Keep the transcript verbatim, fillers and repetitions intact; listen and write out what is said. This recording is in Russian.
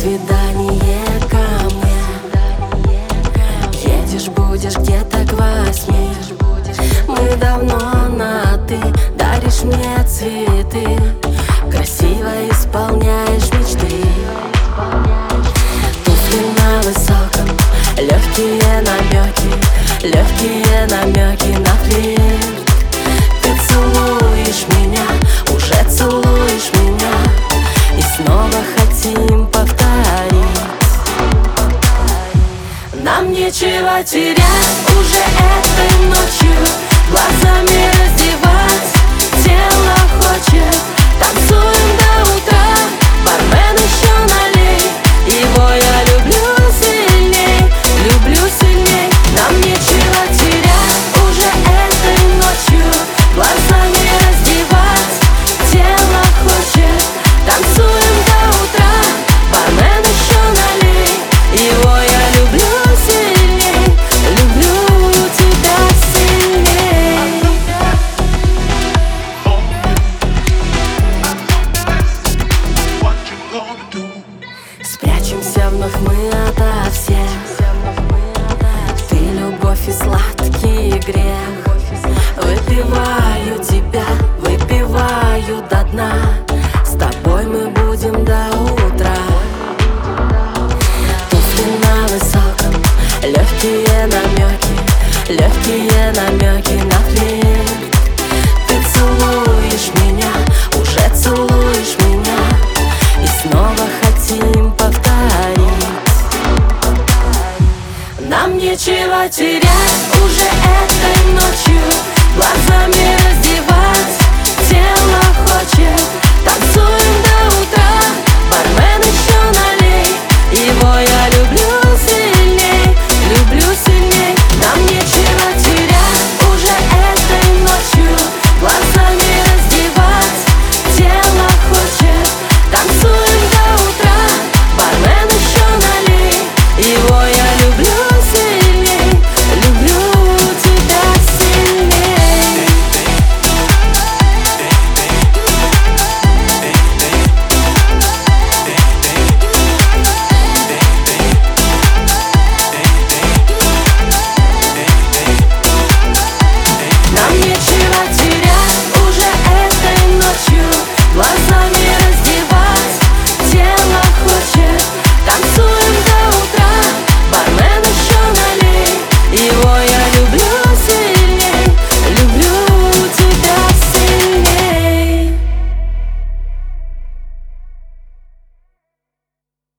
свидание ко мне. Едешь, будешь где-то к восьми. Мы давно на «ты», даришь мне цветы, красиво исполняешь мечты. Туфли на высоком, легкие намеки, легкие намеки на флирт. Ты целуешь меня, уже целуешь меня, и снова хотим повторить. Нам нечего терять уже этой ночью, глазами раздевать тело хочет. Танцуем до утра, бармен еще налей, его я люблю сильней, люблю сильней. Нам нечего терять уже этой ночью, глазами раздевать тело хочет. Танцуем до утра, бармен еще налей, его я люблю сильней, люблю тебя сильней. Спрячемся вновь мы ото всех. Ты любовь и сладкий грех. Выпиваю тебя, выпиваю до дна. С тобой мы будем до утра. Туфли на высоком, легкие намеки, легкие намеки на флирт. Ты целуешь меня, уже целуешь меня, и снова хотим повторить. Нам нечего терять уже этой ночью, глазами раздевать